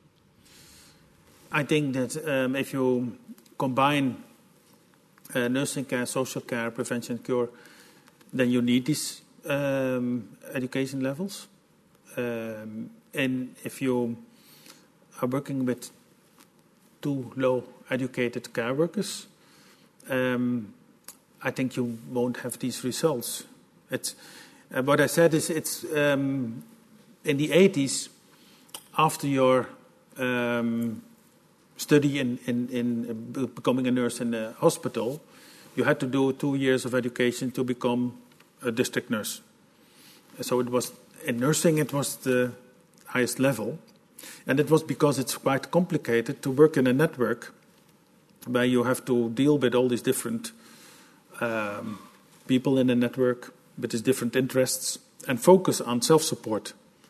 I think that um, if you combine uh, nursing care, social care, prevention, cure, then you need these Um, education levels, um, and if you are working with too low educated care workers, um, I think you won't have these results. It's uh, what I said is it's um, in the eighties, after your um, study in, in, in becoming a nurse in a hospital, you had to do two years of education to become a district nurse. So it was in nursing, it was the highest level, and it was because it's quite complicated to work in a network where you have to deal with all these different um, people in a network with these different interests and focus on self-support.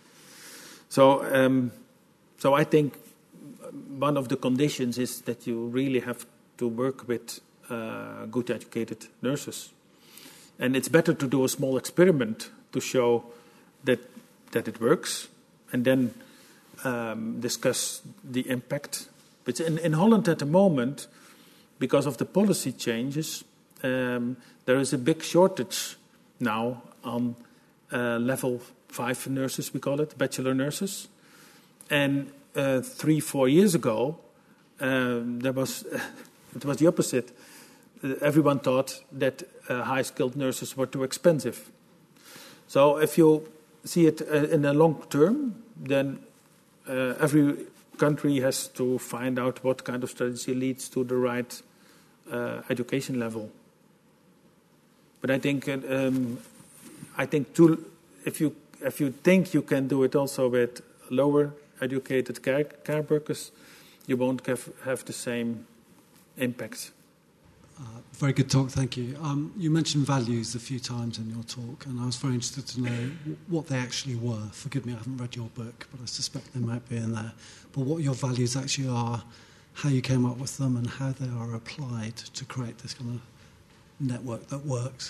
So, um, so I think one of the conditions is that you really have to work with uh, good educated nurses. And it's better to do a small experiment to show that that it works, and then um, discuss the impact. But in, in Holland at the moment, because of the policy changes, um, there is a big shortage now on uh, level five nurses, we call it, bachelor nurses. And uh, three, four years ago, um, there was it was the opposite. Uh, everyone thought that uh, high-skilled nurses were too expensive. So if you see it uh, in the long term, then uh, every country has to find out what kind of strategy leads to the right uh, education level. But I think um, I think to, if you if you think you can do it also with lower educated care, care workers, you won't have, have the same impact. Uh, very good talk, thank you. Um, you mentioned values a few times in your talk, and I was very interested to know what they actually were. Forgive me, I haven't read your book, but I suspect they might be in there. But what your values actually are, how you came up with them, and how they are applied to create this kind of network that works.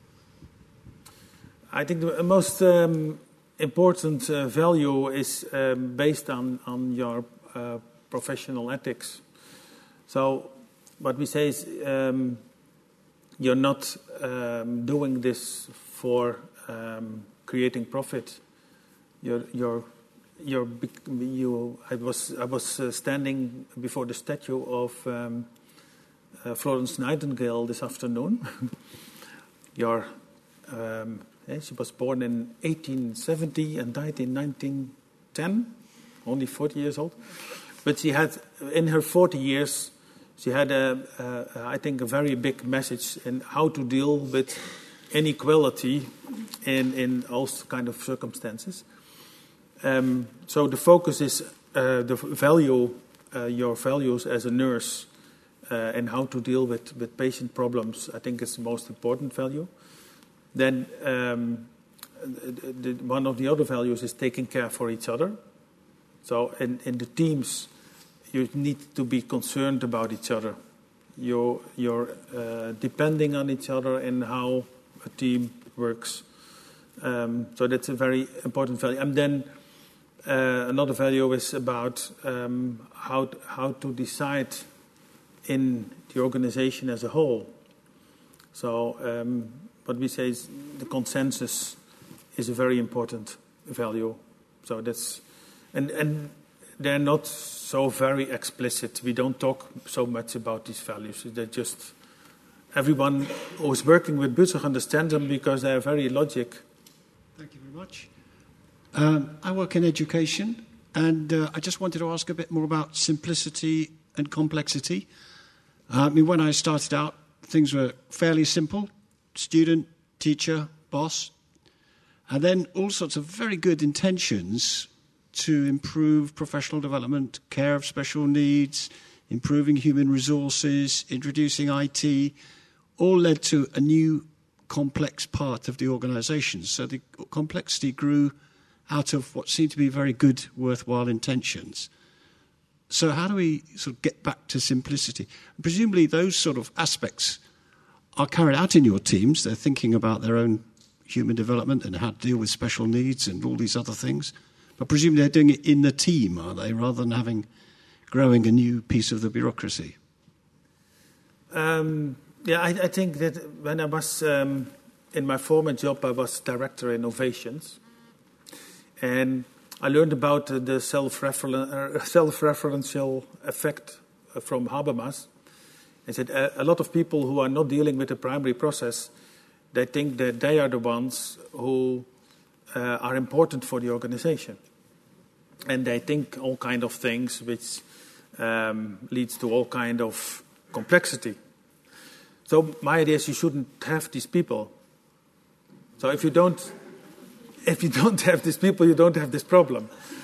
I think the most um, important uh, value is um, based on, on your uh, professional ethics. So what we say is um, you're not um, doing this for um, creating profit. You're, you're, you're, you, I was, I was uh, standing before the statue of um, uh, Florence Nightingale this afternoon. You're um, She was born in eighteen seventy and died in nineteen ten, only forty years old. But she had, in her forty years, she had, a, a, I think, a very big message in how to deal with inequality in, in all kind of circumstances. Um, so the focus is uh, the value, uh, your values as a nurse, uh, and how to deal with, with patient problems. I think is the most important value. Then um, the, the, one of the other values is taking care for each other. So in, in the teams, you need to be concerned about each other. You're, you're uh, depending on each other in how a team works. Um, so that's a very important value. And then uh, another value is about um, how, to, how to decide in the organization as a whole. So um, what we say is the consensus is a very important value. So that's, and, and they're not so very explicit. We don't talk so much about these values. They're just, everyone who's working with Butzbach understands them because they're very logic. Thank you very much. Um, I work in education, and uh, I just wanted to ask a bit more about simplicity and complexity. Uh, I mean, when I started out, things were fairly simple. Student, teacher, boss, and then all sorts of very good intentions to improve professional development, care of special needs, improving human resources, introducing I T, all led to a new complex part of the organisation. So the complexity grew out of what seemed to be very good, worthwhile intentions. So how do we sort of get back to simplicity? Presumably those sort of aspects are carried out in your teams. They're thinking about their own human development and how to deal with special needs and all these other things. But presumably they're doing it in the team, are they, rather than having growing a new piece of the bureaucracy? Um, yeah, I, I think that when I was um, in my former job, I was director of innovations. And I learned about uh, the self-referen- uh, self-referential effect uh, from Habermas. He said uh, a lot of people who are not dealing with the primary process, they think that they are the ones who uh, are important for the organization. And they think all kind of things which um, leads to all kind of complexity. So my idea is you shouldn't have these people. So if you don't, if you don't have these people, you don't have this problem.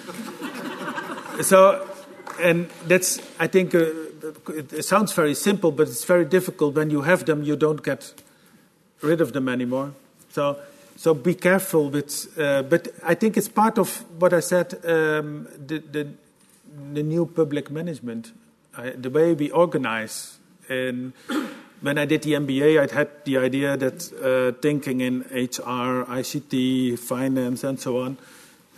So, and that's, I think, uh, it sounds very simple, but it's very difficult. When you have them, you don't get rid of them anymore. So, so be careful with. Uh, but I think it's part of what I said. Um, the, the the new public management, uh, the way we organize. And when I did the M B A, I had the idea that uh, thinking in H R, I C T, finance, and so on,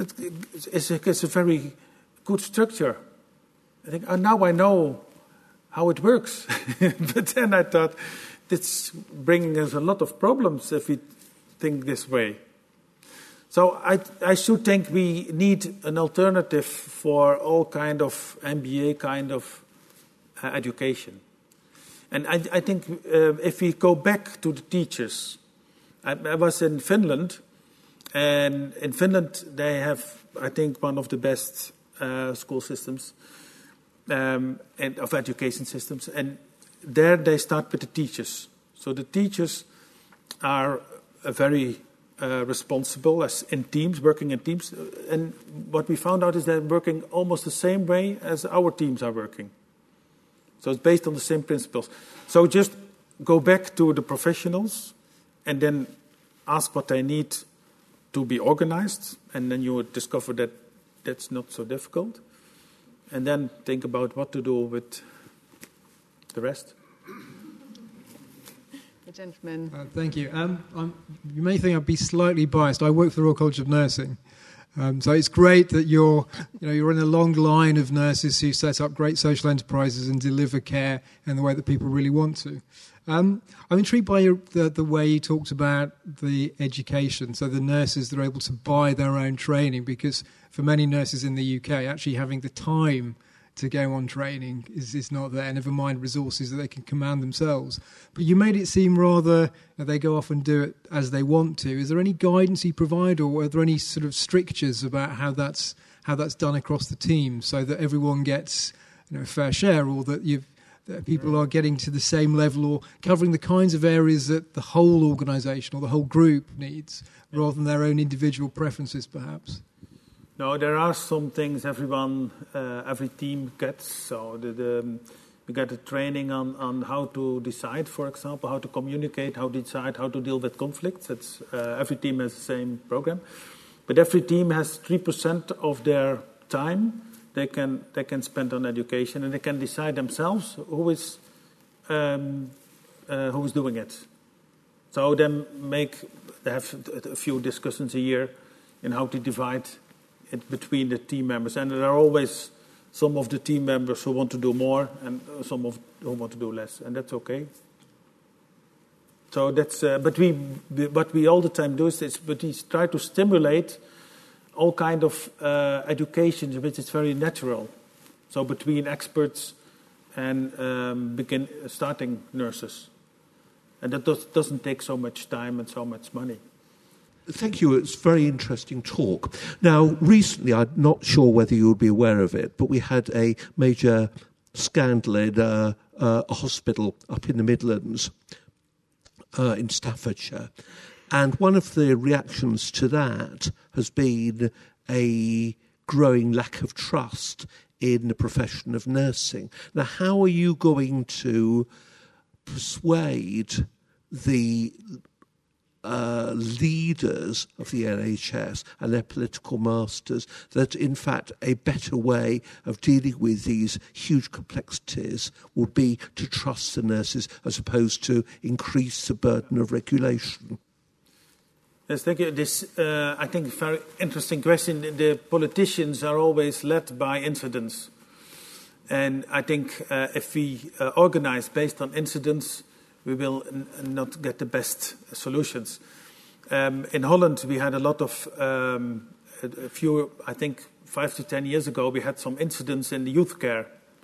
it's a, it's a very good structure. I think uh, now I know how it works. But then I thought, it's bringing us a lot of problems if we think this way. So I, I should think we need an alternative for all kind of M B A kind of uh, education. And I, I think uh, if we go back to the teachers, I, I was in Finland, and in Finland they have, I think, one of the best uh, school systems um, and of education systems. And there they start with the teachers. So the teachers are a very uh, responsible as in teams, working in teams. And what we found out is they're working almost the same way as our teams are working. So it's based on the same principles. So just go back to the professionals and then ask what they need to be organized. And then you would discover that that's not so difficult. And then think about what to do with the rest. The gentleman. Uh, thank you. Um, I'm, you may think I'd be slightly biased. I work for the Royal College of Nursing. Um, so it's great that you're, you know, you're in a long line of nurses who set up great social enterprises and deliver care in the way that people really want to. Um, I'm intrigued by your, the, the way you talked about the education, so the nurses that are able to buy their own training, because for many nurses in the U K, actually having the time to go on training is, is not there, never mind resources that they can command themselves. But you made it seem rather you know, they go off and do it as they want to. Is there any guidance you provide, or are there any sort of strictures about how that's how that's done across the team, so that everyone gets you know, a fair share, or that you've that people are getting to the same level or covering the kinds of areas that the whole organisation or the whole group needs, rather than their own individual preferences, perhaps? No, there are some things everyone, uh, every team gets. So the, the, we get a training on, on how to decide, for example, how to communicate, how to decide, how to deal with conflicts. It's, uh, every team has the same program. But every team has three percent of their time they can they can spend on education, and they can decide themselves who is um, uh, who is doing it. So then make they have a few discussions a year in how to divide it between the team members, and there are always some of the team members who want to do more and some of who want to do less, and that's okay. So that's uh, but we what we all the time do is, is but we try to stimulate all kind of uh, education, which is very natural. So between experts and um, begin starting nurses, and that does, doesn't take so much time and so much money. Thank you. It's a very interesting talk. Now, recently, I'm not sure whether you would be aware of it, but we had a major scandal in uh, uh, a hospital up in the Midlands, uh, in Staffordshire. And one of the reactions to that has been a growing lack of trust in the profession of nursing. Now, how are you going to persuade the uh, leaders of the N H S and their political masters that, in fact, a better way of dealing with these huge complexities would be to trust the nurses as opposed to increase the burden of regulation? Yes, thank you. This, uh, I think, very interesting question. The politicians are always led by incidents. And I think uh, if we uh, organize based on incidents, we will n- not get the best solutions. Um, in Holland, we had a lot of, um, a few, I think, five to ten years ago, we had some incidents in the youth care.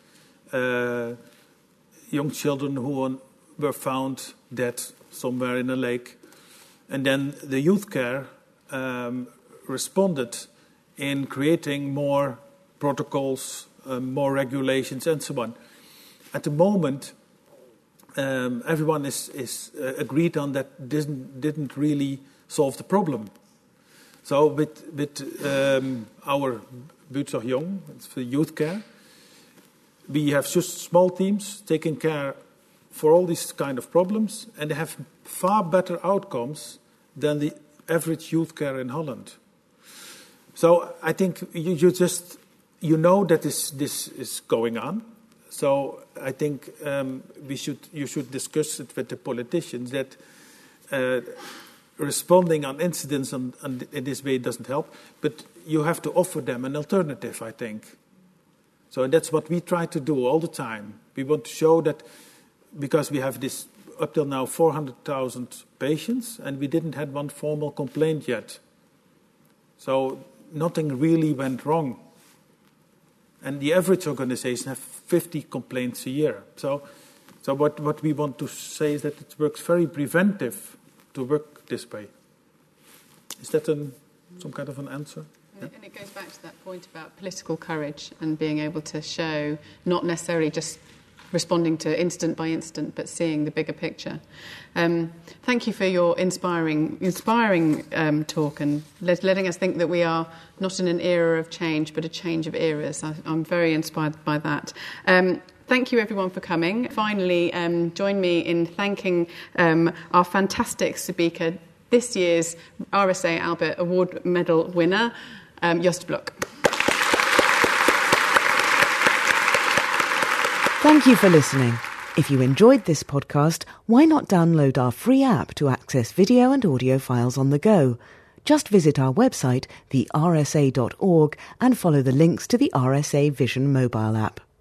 Uh, young children who were found dead somewhere in a lake. And then the youth care um, responded in creating more protocols, uh, more regulations, and so on. At the moment, um, everyone is, is uh, agreed on that didn't, didn't really solve the problem. So with, with um, our Buurtzorg Jong, it's for youth care, we have just small teams taking care for all these kind of problems, and they have far better outcomes than the average youth care in Holland. So I think you, you just, you know that this, this is going on. So I think um, we should, you should discuss it with the politicians that uh, responding on incidents on, on, in this way doesn't help, but you have to offer them an alternative, I think. So that's what we try to do all the time. We want to show that because we have this up till now four hundred thousand patients and we didn't have one formal complaint yet. So nothing really went wrong. And the average organization have fifty complaints a year. So, so what, what we want to say is that it works very preventive to work this way. Is that an, some kind of an answer? And it, and it goes back to that point about political courage and being able to show not necessarily just responding to incident by incident, but seeing the bigger picture. Um, thank you for your inspiring, inspiring um, talk and let, letting us think that we are not in an era of change, but a change of eras. I, I'm very inspired by that. Um, Thank you, everyone, for coming. Finally, um, join me in thanking um, our fantastic speaker, this year's R S A Albert Award Medal winner, um, Joost Blok. Thank you for listening. If you enjoyed this podcast, why not download our free app to access video and audio files on the go? Just visit our website, the r s a dot org, and follow the links to the R S A Vision mobile app.